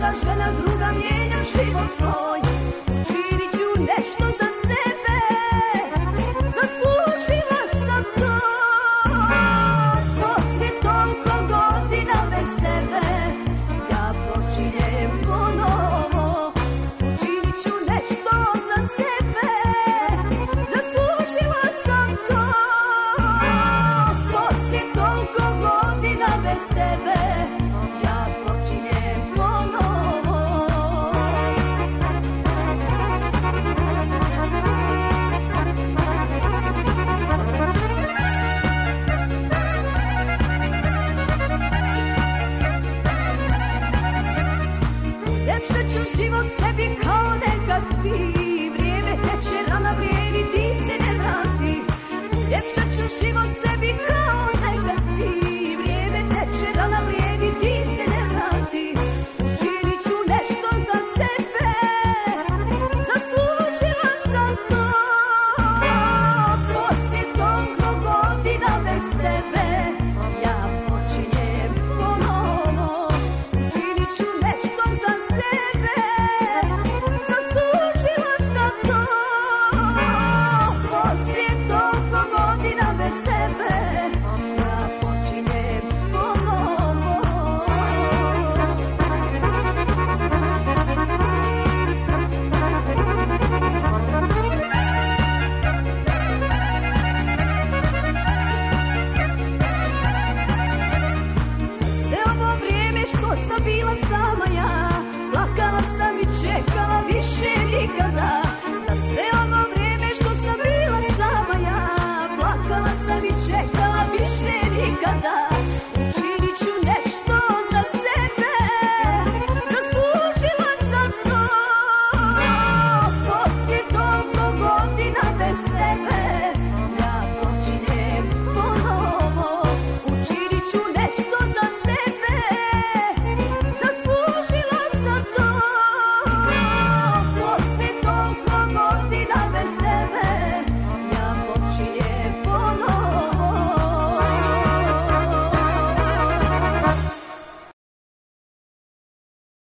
druga žena, druga mijenja život svoj. Učinit ću nešto za sebe, zaslužila sam to. Poslije toliko godina bez tebe, ja počinjem ponovo. Učinit ću nešto za sebe, zaslužila sam to. Poslije toliko godina bez tebe, ja počinjem ponovo. Ljepšat ću život sebi kao nekad ti. Vrijeme teče, rana vrijedi, ti se ne vrati. Ljepšat ću život sebi kao nekad ti. Vrijeme teče, rana vrijedi, ti se ne vrati. Učinit ću nešto za sebe, zaslužila sam to. Poslije toliko godina bez tebe, ja počinjem ponovo. Učinit ću nešto za sebe, zaslužila sam to. Poslije toliko godina bez tebe, ja počinjem ponovo. Sve ovo vrijeme što sam bila sama,